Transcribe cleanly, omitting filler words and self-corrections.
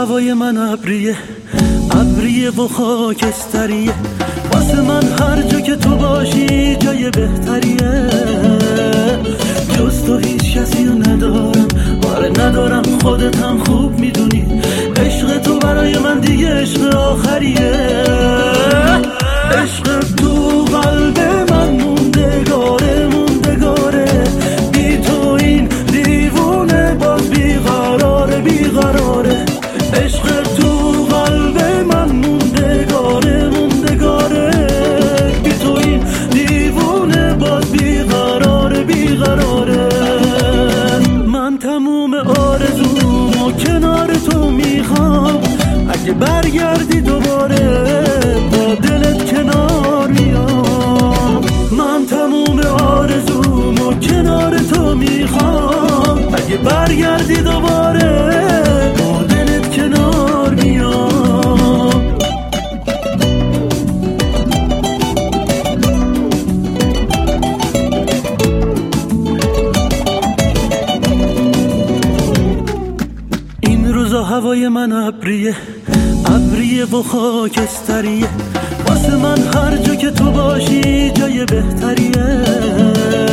هوای من ابریه و خاکستریه، واسه من هر جا که تو باشی جای بهتریه. جز تو هیچ کسی رو ندارم، آره ندارم، خودت هم خوب میدونی. عشق تو برای من دیگه عشق آخریه. عشق تو قلب من موندگاره موندگاره، بی تو این دیوونه باز بیقراره بیقراره. عشق تو قلب من موندگاره موندگاره، بی تو این دیوونه باز بیقراره بیقراره. من تموم آرزومو کنار تو میخوام، اگه برگردی دوباره با دلت کنار میام. من تموم آرزومو کنار تو میخوام، اگه برگردی دوباره با دلت کنار میام. این روزا هوای من ابریه و خاکستریه، واسه من هر جا که تو باشی جای بهتریه.